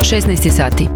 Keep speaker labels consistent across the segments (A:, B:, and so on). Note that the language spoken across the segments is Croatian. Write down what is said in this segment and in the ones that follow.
A: 16 sati.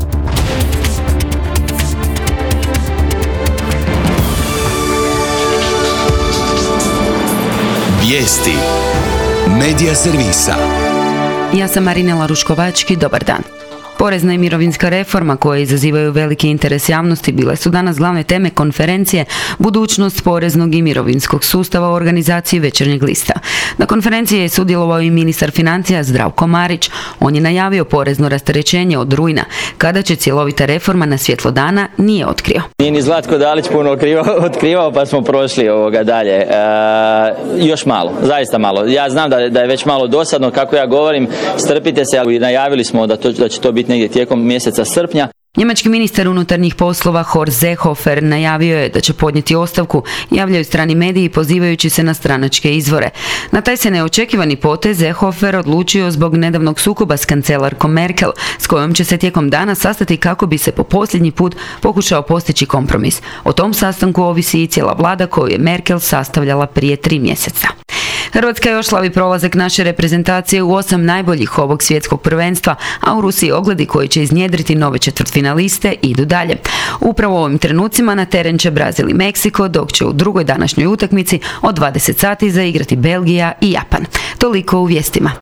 B: Vijesti Medija servisa.
A: Ja sam Marinela Ruškovački, dobar dan. Porezna i mirovinska reforma koje izazivaju veliki interes javnosti bile su danas glavne teme konferencije Budućnost poreznog i mirovinskog sustava u organizaciji Večernjeg lista. Na konferenciji je sudjelovao i ministar financija Zdravko Marić. On je najavio porezno rasterećenje od rujna. Kada će cjelovita reforma na svjetlo dana, nije otkrio.
C: Nije ni Zlatko Dalić puno otkrivao pa smo prošli dalje. Još malo, zaista malo. Ja znam da je već malo dosadno kako ja govorim, strpite se, ali najavili smo da će to biti negdje tijekom mjeseca srpnja.
A: Njemački ministar unutarnjih poslova Horst Seehofer najavio je da će podnijeti ostavku, javljaju strani mediji pozivajući se na stranačke izvore. Na taj se neočekivani potez Seehofer odlučio zbog nedavnog sukoba s kancelarkom Merkel, s kojom će se tijekom dana sastati kako bi se po posljednji put pokušao postići kompromis. O tom sastanku ovisi i cijela vlada koju je Merkel sastavljala prije 3 mjeseca. Hrvatska još slavi prolazak naše reprezentacije u 8 najboljih ovog svjetskog prvenstva, a u Rusiji ogledi koji će iznjedriti nove četvrtfinaliste idu dalje. Upravo u ovim trenucima na teren će Brazil i Meksiko, dok će u drugoj današnjoj utakmici od 20 sati zaigrati Belgija i Japan. Toliko u vijestima.